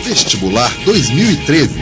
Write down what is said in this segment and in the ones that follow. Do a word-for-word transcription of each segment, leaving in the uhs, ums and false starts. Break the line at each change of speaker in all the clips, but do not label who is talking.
Vestibular dois mil e treze.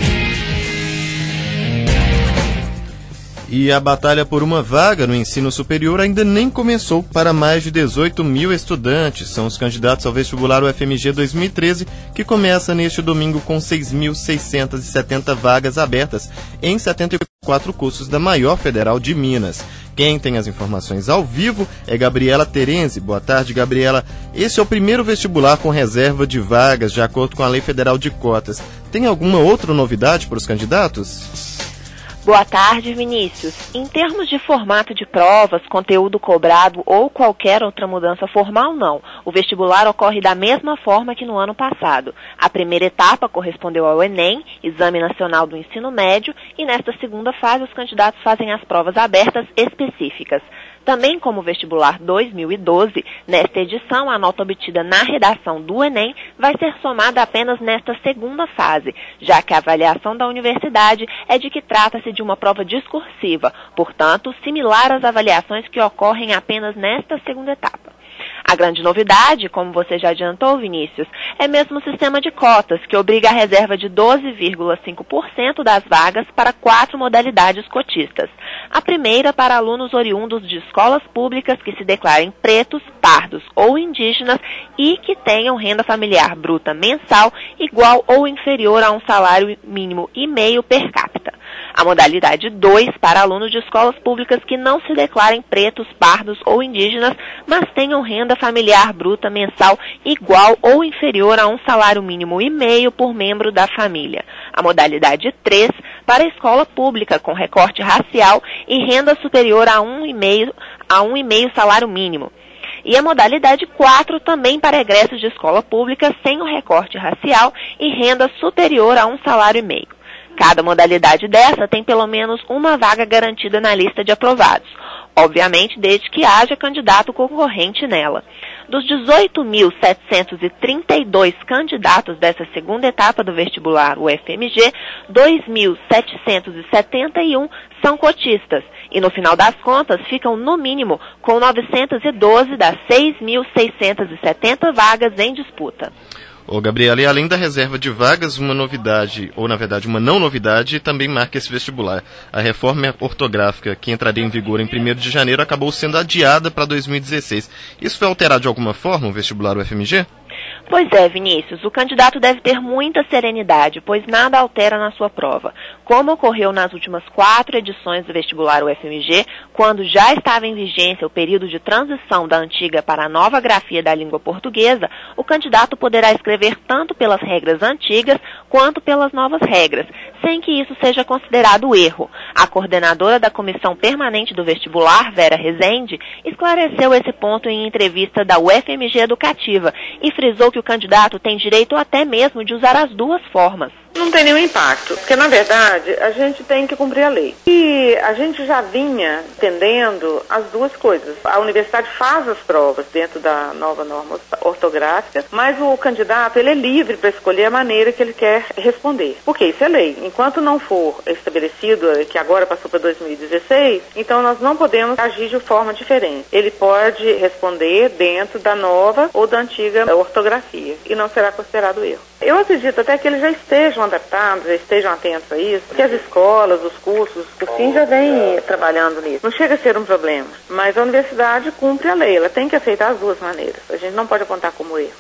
E a batalha por uma vaga no ensino superior ainda nem começou para mais de dezoito mil estudantes. São os candidatos ao vestibular U F M G dois mil e treze, que começa neste domingo com seis mil seiscentas e setenta vagas abertas em setenta e quatro cursos da maior federal de Minas. Quem tem as informações ao vivo é Gabriela Terenzi. Boa tarde, Gabriela. Esse é o primeiro vestibular com reserva de vagas, de acordo com a Lei Federal de Cotas. Tem alguma outra novidade para os candidatos?
Boa tarde, Vinícius. Em termos de formato de provas, conteúdo cobrado ou qualquer outra mudança formal, não. O vestibular ocorre da mesma forma que no ano passado. A primeira etapa correspondeu ao Enem, Exame Nacional do Ensino Médio, e nesta segunda fase os candidatos fazem as provas abertas específicas. Também como o vestibular dois mil e doze, nesta edição, a nota obtida na redação do Enem vai ser somada apenas nesta segunda fase, já que a avaliação da universidade é de que trata-se de uma prova discursiva, portanto, similar às avaliações que ocorrem apenas nesta segunda etapa. A grande novidade, como você já adiantou, Vinícius, é mesmo o sistema de cotas, que obriga a reserva de doze vírgula cinco por cento das vagas para quatro modalidades cotistas. A primeira para alunos oriundos de escolas públicas que se declarem pretos, pardos ou indígenas e que tenham renda familiar bruta mensal igual ou inferior a um salário mínimo e meio per capita. A modalidade dois para alunos de escolas públicas que não se declarem pretos, pardos ou indígenas, mas tenham renda familiar bruta mensal igual ou inferior a um salário mínimo e meio por membro da família. A modalidade três para a escola pública com recorte racial e renda superior a um vírgula cinco a um vírgula cinco salário mínimo. E a modalidade quatro também para egressos de escola pública sem o recorte racial e renda superior a um salário e meio. Cada modalidade dessa tem pelo menos uma vaga garantida na lista de aprovados, obviamente desde que haja candidato concorrente nela. Dos dezoito mil setecentos e trinta e dois candidatos dessa segunda etapa do vestibular U F M G, dois mil setecentos e setenta e um são cotistas e no final das contas ficam no mínimo com novecentos e doze das seis mil seiscentas e setenta vagas em disputa.
Ô, Gabriela, e além da reserva de vagas, uma novidade, ou na verdade uma não novidade, também marca esse vestibular. A reforma ortográfica, que entraria em vigor em primeiro de janeiro, acabou sendo adiada para dois mil e dezesseis. Isso foi alterado de alguma forma o vestibular U F M G?
Pois é, Vinícius, o candidato deve ter muita serenidade, pois nada altera na sua prova. Como ocorreu nas últimas quatro edições do vestibular U F M G, quando já estava em vigência o período de transição da antiga para a nova grafia da língua portuguesa, o candidato poderá escrever tanto pelas regras antigas quanto pelas novas regras, sem que isso seja considerado erro. A coordenadora da Comissão Permanente do Vestibular, Vera Rezende, esclareceu esse ponto em entrevista da U F M G Educativa e frisou que o candidato tem direito até mesmo de usar as duas formas.
Não tem nenhum impacto, porque na verdade a gente tem que cumprir a lei. E a gente já vinha entendendo as duas coisas. A universidade faz as provas dentro da nova norma ortográfica, mas o candidato ele é livre para escolher a maneira que ele quer responder. Porque isso é lei. Enquanto não for estabelecido, que agora passou para dois mil e dezesseis, então nós não podemos agir de forma diferente. Ele pode responder dentro da nova ou da antiga ortografia e não será considerado erro. Eu acredito até que eles já estejam adaptados, já estejam atentos a isso, porque as escolas, os cursos, o cursinho já vem trabalhando nisso. Não chega a ser um problema, mas a universidade cumpre a lei, ela tem que aceitar as duas maneiras. A gente não pode apontar como erro.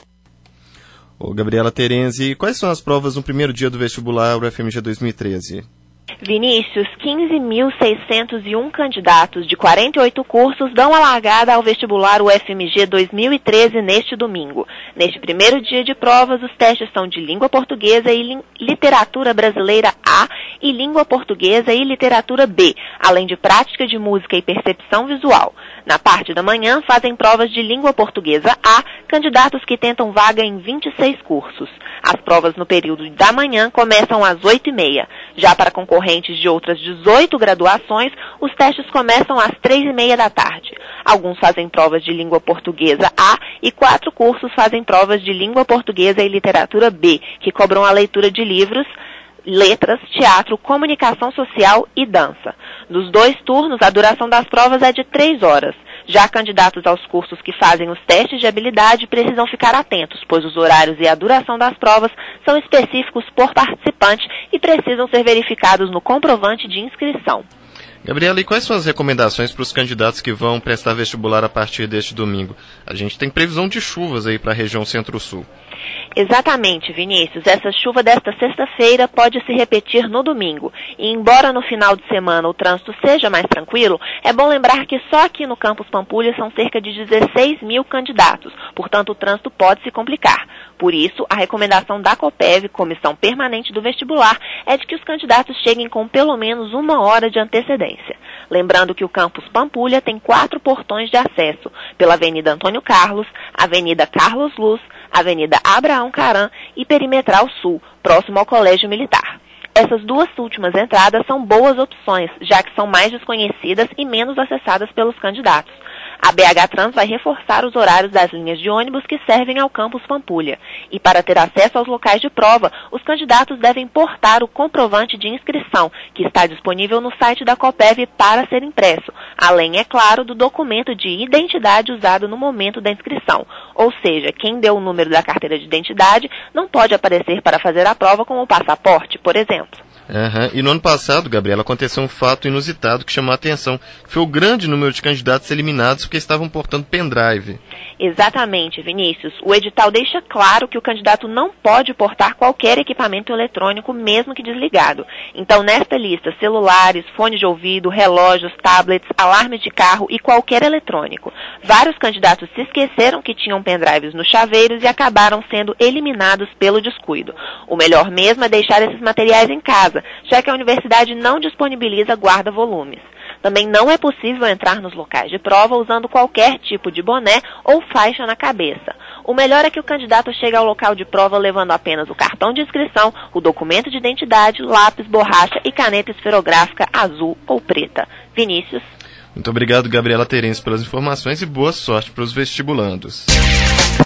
Ô, Gabriela Terenzi, quais são as provas no primeiro dia do vestibular U F M G dois mil e treze?
Vinícius, quinze mil seiscentos e um candidatos de quarenta e oito cursos dão a largada ao vestibular U F M G dois mil e treze neste domingo. Neste primeiro dia de provas, os testes são de língua portuguesa e literatura brasileira A e língua portuguesa e literatura B, além de prática de música e percepção visual. Na parte da manhã, fazem provas de língua portuguesa A, candidatos que tentam vaga em vinte e seis cursos. As provas no período da manhã começam às oito e meia. Já para concorrentes de outras dezoito graduações, os testes começam às três e meia da tarde. Alguns fazem provas de língua portuguesa A e quatro cursos fazem provas de língua portuguesa e literatura B, que cobram a leitura de livros, letras, teatro, comunicação social e dança. Nos dois turnos, a duração das provas é de três horas. Já candidatos aos cursos que fazem os testes de habilidade precisam ficar atentos, pois os horários e a duração das provas são específicos por participante e precisam ser verificados no comprovante de inscrição.
Gabriela, e quais são as recomendações para os candidatos que vão prestar vestibular a partir deste domingo? A gente tem previsão de chuvas aí para a região centro-sul.
Exatamente, Vinícius. Essa chuva desta sexta-feira pode se repetir no domingo. E embora no final de semana o trânsito seja mais tranquilo, é bom lembrar que só aqui no campus Pampulha são cerca de dezesseis mil candidatos. Portanto, o trânsito pode se complicar. Por isso, a recomendação da COPEV, Comissão Permanente do Vestibular, é de que os candidatos cheguem com pelo menos uma hora de antecedência. Lembrando que o campus Pampulha tem quatro portões de acesso, pela Avenida Antônio Carlos, Avenida Carlos Luz, Avenida Abraão Caram e Perimetral Sul, próximo ao Colégio Militar. Essas duas últimas entradas são boas opções, já que são mais desconhecidas e menos acessadas pelos candidatos. A B H Trans vai reforçar os horários das linhas de ônibus que servem ao campus Pampulha. E para ter acesso aos locais de prova, os candidatos devem portar o comprovante de inscrição, que está disponível no site da COPEV para ser impresso, além, é claro, do documento de identidade usado no momento da inscrição. Ou seja, quem deu o número da carteira de identidade não pode aparecer para fazer a prova com o passaporte, por exemplo.
Uhum. E no ano passado, Gabriela, aconteceu um fato inusitado que chamou a atenção. Foi o grande número de candidatos eliminados porque estavam portando pendrive.
Exatamente, Vinícius. O edital deixa claro que o candidato não pode portar qualquer equipamento eletrônico, mesmo que desligado. Então, nesta lista, celulares, fones de ouvido, relógios, tablets, alarmes de carro e qualquer eletrônico. Vários candidatos se esqueceram que tinham pendrives nos chaveiros e acabaram sendo eliminados pelo descuido. O melhor mesmo é deixar esses materiais em casa, já que a universidade não disponibiliza guarda-volumes. Também não é possível entrar nos locais de prova usando qualquer tipo de boné ou faixa na cabeça. O melhor é que o candidato chegue ao local de prova levando apenas o cartão de inscrição, o documento de identidade, lápis, borracha e caneta esferográfica azul ou preta. Vinícius.
Muito obrigado, Gabriela Terence, pelas informações e boa sorte para os vestibulandos.